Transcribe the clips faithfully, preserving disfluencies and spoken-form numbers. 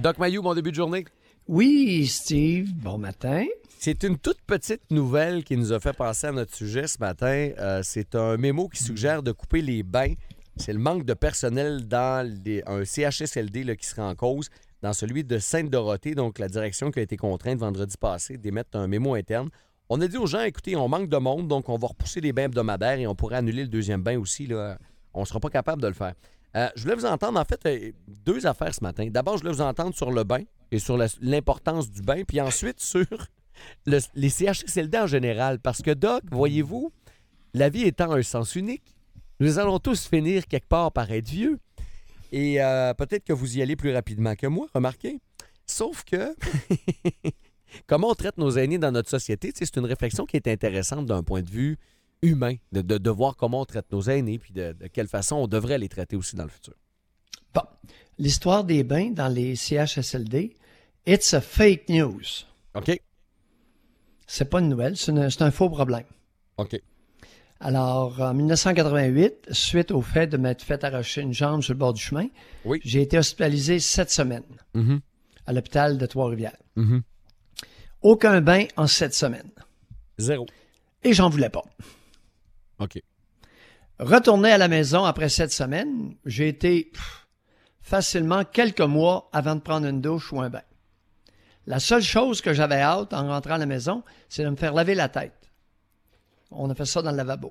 Doc Mayou, bon début de journée. Oui, Steve, bon matin. C'est une toute petite nouvelle qui nous a fait penser à notre sujet ce matin. Euh, c'est un mémo qui suggère de couper les bains. C'est le manque de personnel dans les, un C H S L D là, qui serait en cause, dans celui de Sainte-Dorothée. Donc, la direction qui a été contrainte vendredi passé d'émettre un mémo interne. On a dit aux gens, écoutez, on manque de monde, donc on va repousser les bains hebdomadaires et on pourrait annuler le deuxième bain aussi. Là. On ne sera pas capable de le faire. Euh, je voulais vous entendre, en fait, euh, deux affaires ce matin. D'abord, je voulais vous entendre sur le bain et sur la, l'importance du bain, puis ensuite sur le, les C H S L D en général. Parce que, Doc, voyez-vous, la vie étant un sens unique, nous allons tous finir quelque part par être vieux. Et euh, peut-être que vous y allez plus rapidement que moi, remarquez. Sauf que, comment on traite nos aînés dans notre société, c'est une réflexion qui est intéressante d'un point de vue humain, de, de, de voir comment on traite nos aînés, puis de, de quelle façon on devrait les traiter aussi dans le futur. Bon, l'histoire des bains dans les C H S L D, it's a fake news. OK. C'est pas une nouvelle, c'est, une, c'est un faux problème. OK. Alors, en dix-neuf cent quatre-vingt-huit, suite au fait de m'être fait arracher une jambe sur le bord du chemin, oui. j'ai été hospitalisé sept semaines mm-hmm. à l'hôpital de Trois-Rivières. Mm-hmm. Aucun bain en sept semaines. Zéro. Et j'en voulais pas. OK. Retourné à la maison après sept semaines, j'ai été pff, facilement quelques mois avant de prendre une douche ou un bain. La seule chose que j'avais hâte en rentrant à la maison, c'est de me faire laver la tête. On a fait ça dans le lavabo.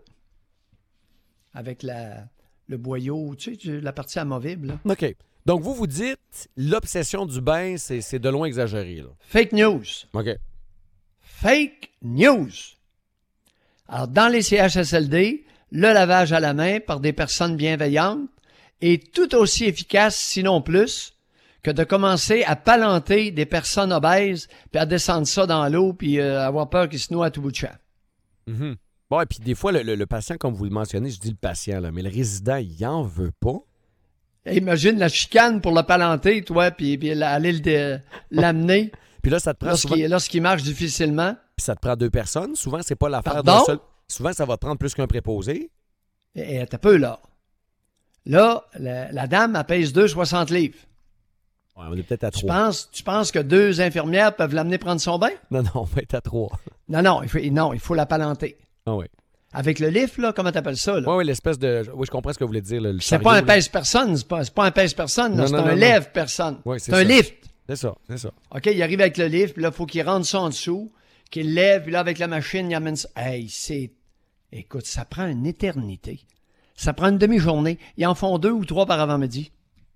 Avec la, le boyau, tu sais, la partie amovible. Là. OK. Donc, vous vous dites, l'obsession du bain, c'est, c'est de loin exagéré. Là. Fake news. OK. Fake news. Alors, dans les C H S L D, le lavage à la main par des personnes bienveillantes est tout aussi efficace, sinon plus, que de commencer à palanter des personnes obèses, puis à descendre ça dans l'eau, puis euh, avoir peur qu'ils se noient à tout bout de champ. Mm-hmm. Bon, et puis des fois, le, le, le patient, comme vous le mentionnez, je dis le patient, là, mais le résident, il en veut pas. Et imagine la chicane pour le palanter, toi, puis, puis aller le, l'amener. Puis là, ça te prend lorsqu'il, souvent... lorsqu'il marche difficilement. Puis ça te prend deux personnes. Souvent, c'est pas l'affaire Pardon? d'un seul. Souvent, ça va te prendre plus qu'un préposé. Et, et t'as peu, là. Là, la, la dame, elle pèse deux virgule soixante livres. Ouais, on est peut-être à Tu trois. penses, tu penses que deux infirmières peuvent l'amener prendre son bain? Non, non, on va être à trois. Non, non, il faut, non, il faut la palanter. Ah oui. Avec le lift, là, comment t'appelles ça, là? Oui, oui, l'espèce de... Oui, je comprends ce que vous voulez dire. Là, le C'est chariot, pas un là. pèse-personne, c'est pas, c'est pas un pèse-personne, Non, c'est non, un non, lève-personne. Oui, c'est c'est un ça. lift. C'est ça, c'est ça. OK, il arrive avec le lift, puis là, il faut qu'il rentre ça en dessous, qu'il lève, puis là, avec la machine, il amène ça. Hey, c'est... Écoute, ça prend une éternité. Ça prend une demi-journée. Ils en font deux ou trois par avant-midi.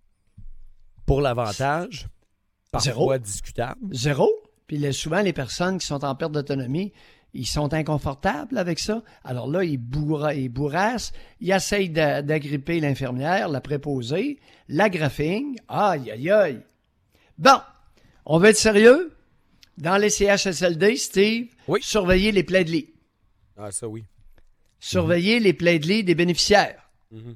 Pour l'avantage, parfois Zéro. discutable. Zéro. Puis là, souvent, les personnes qui sont en perte d'autonomie, ils sont inconfortables avec ça. Alors là, ils, bourra, ils bourrassent, ils essayent d'a- d'agripper l'infirmière, la préposée, la graphing. Aïe, aïe, aïe. Bon, on veut être sérieux? Dans les C H S L D, Steve, Oui. surveillez les plaies de lit. Ah, ça, oui. Surveillez mm-hmm. les plaies de lit des bénéficiaires. Mm-hmm.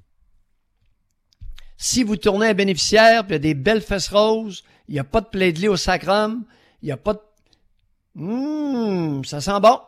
Si vous tournez un bénéficiaire, puis il y a des belles fesses roses, il n'y a pas de plaie de lit au sacrum, il n'y a pas de... Hum, ça sent bon.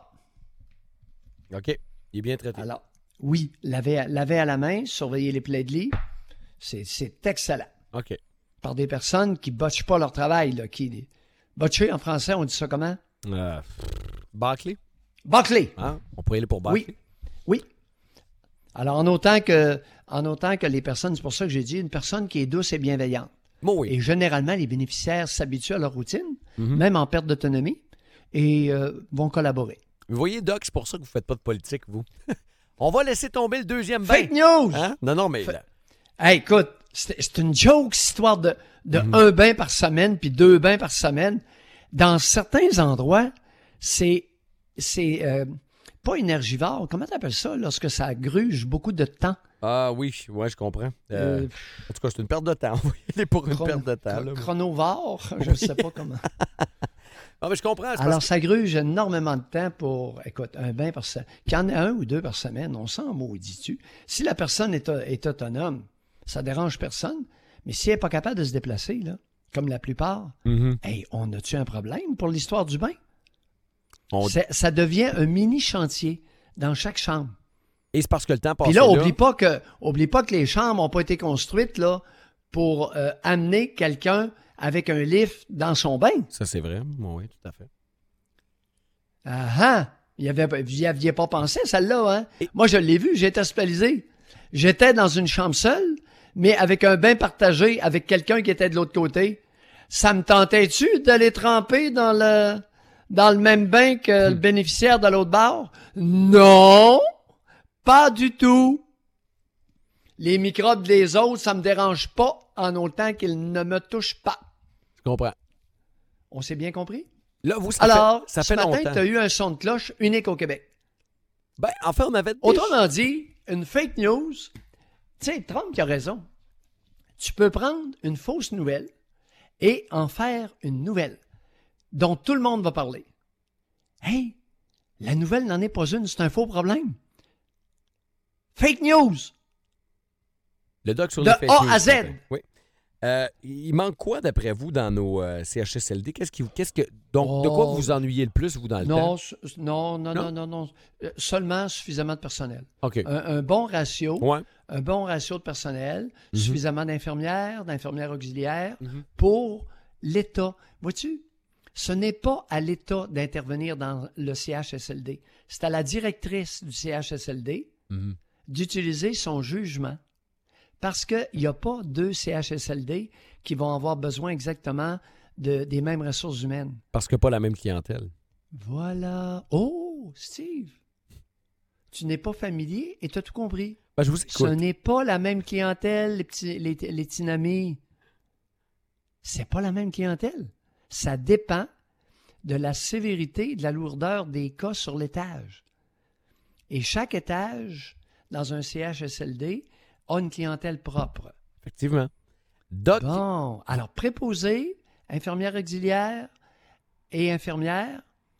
OK. Il est bien traité. Alors, oui, laver à, laver à la main, surveiller les plaies de lit, c'est, c'est excellent. OK. Par des personnes qui ne botchent pas leur travail. Là, qui, botcher, en français, on dit ça comment? Euh, Barclay? Bâcler. Hein? On pourrait aller pour Barclay? Oui. Oui. Alors, en autant que, en autant que les personnes, c'est pour ça que j'ai dit, une personne qui est douce et bienveillante. Bon, oui. Et généralement, les bénéficiaires s'habituent à leur routine, Mm-hmm. même en perte d'autonomie, et euh, vont collaborer. Vous voyez, Doc, c'est pour ça que vous ne faites pas de politique, vous. On va laisser tomber le deuxième bain. Fake news! Hein? Non, non, mais... Fa- là- Hey, écoute, c'est, c'est une joke, cette histoire de, de Mm-hmm. un bain par semaine, puis deux bains par semaine. Dans certains endroits, c'est, c'est euh, pas énergivore. Comment t'appelles ça, lorsque ça gruge beaucoup de temps? Ah oui, ouais, je comprends. Euh, Euh, en tout cas, c'est une perte de temps. On va y aller pour une chron- perte de temps. Là. Chronovore, je ne sais pas comment. Ah, mais je comprends. c'est Alors, parce ça gruge énormément de temps pour, écoute, un bain par semaine. Qu'il y en ait un ou deux par semaine, on s'en maudit-tu. Si la personne est, est autonome, ça dérange personne. Mais si elle n'est pas capable de se déplacer, là, comme la plupart, que- Mhm. hey, on a-tu un problème pour l'histoire du bain? On- C'est- Ça devient un mini-chantier dans chaque chambre. Et c'est parce que le temps passe Puis là, oublie pas que, oublie pas que les chambres n'ont pas été construites là pour euh, amener quelqu'un avec un lift dans son bain. Ça, c'est vrai. Oui, tout à fait. Ah ah! Il y avait, vous n'y aviez pas pensé, celle-là, hein? Et- Moi, je l'ai vu, j'ai été hospitalisé. J'étais dans une chambre seule, mais avec un bain partagé avec quelqu'un qui était de l'autre côté. Ça me tentait-tu d'aller tremper dans le, dans le même bain que le bénéficiaire de l'autre bar? Non! Pas du tout! Les microbes des autres, ça me dérange pas en autant qu'ils ne me touchent pas. Je comprends. On s'est bien compris? Là, vous, ça Alors, fait, ça ce fait matin, longtemps. tu as eu un son de cloche unique au Québec. Ben, en fait, on avait... déjà- Autrement dit, une fake news, tu sais, Trump qui a raison. Tu peux prendre une fausse nouvelle et en faire une nouvelle dont tout le monde va parler. Hey, la nouvelle n'en est pas une, c'est un faux problème. Fake news! Le doc sur De les fake A news, à Z. ce matin. Oui. Euh, il manque quoi, d'après vous, dans nos euh, C H S L D? Qu'est-ce qui, vous- qu'est-ce que, donc, de quoi Oh. vous vous ennuyez le plus, vous, dans le Non, temps? s- non, non, Non? non, non, non. Euh, Seulement suffisamment de personnel. OK. Un, un bon ratio, Ouais. un bon ratio de personnel, Mhm. suffisamment d'infirmières, d'infirmières auxiliaires Mhm. pour l'État. Vois-tu, ce n'est pas à l'État d'intervenir dans le C H S L D. C'est à la directrice du C H S L D Mhm. d'utiliser son jugement parce qu'il n'y a pas deux C H S L D qui vont avoir besoin exactement de, des mêmes ressources humaines. Parce que pas la même clientèle. Voilà. Oh, Steve, tu n'es pas familier et tu as tout compris. Ben, je vous Ce écoute. n'est pas la même clientèle, les petits, les, les tinamis. C'est pas la même clientèle. Ça dépend de la sévérité et de la lourdeur des cas sur l'étage. Et chaque étage, dans un C H S L D, a une clientèle propre. Effectivement. Doc, Bon, alors préposé, infirmière auxiliaire et infirmière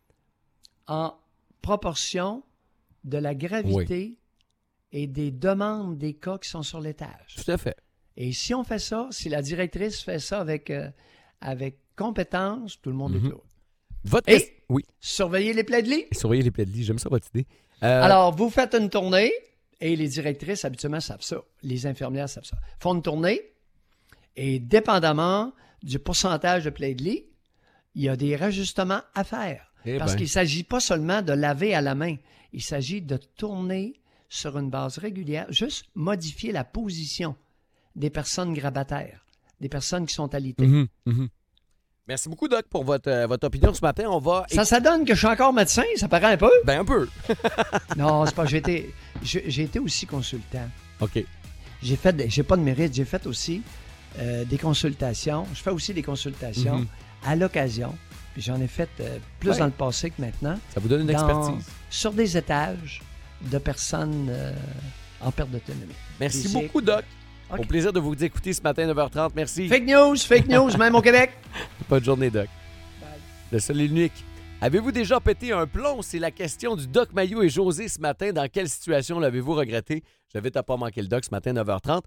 en proportion de la gravité et des demandes des cas qui sont sur l'étage. tout à fait. Et si on fait ça, si la directrice fait ça avec, euh, avec compétence, tout le monde Mhm. est là. Votre Et- question- Oui. Surveiller les plaies de lit. Surveillez les plaies de lit. J'aime ça, votre idée. Euh, Alors, vous faites une tournée, et les directrices, habituellement, savent ça. Les infirmières savent ça. Font une tournée, et dépendamment du pourcentage de plaies de lit, il y a des rajustements à faire. eh Parce ben, qu'il ne s'agit pas seulement de laver à la main. Il s'agit de tourner sur une base régulière, juste modifier la position des personnes grabataires, des personnes qui sont alitées. mhm, mhm. Merci beaucoup, Doc, pour votre, euh, votre opinion ce matin. On va... Ça, ça donne que je suis encore médecin, ça paraît un peu? Ben, un peu. Non, c'est pas. J'ai été, j'ai j'ai été aussi consultant. OK. J'ai fait, des- j'ai pas de mérite, j'ai fait aussi euh, des consultations. Je fais aussi des consultations Mhm. à l'occasion. Puis j'en ai fait euh, plus Ouais. dans le passé que maintenant. Ça vous donne une dans- expertise. Sur des étages de personnes euh, en perte d'autonomie. Merci Physique. beaucoup, Doc. OK. Au plaisir de vous écouter ce matin, neuf heures trente. Merci. Fake news, fake news, même au Québec. Bonne journée, Doc. Bye. Le seul et l'unique. Avez-vous déjà pété un plomb? C'est la question du Doc Maillot et José ce matin. Dans quelle situation l'avez-vous regretté? J'invite à pas manquer le Doc ce matin, neuf heures trente.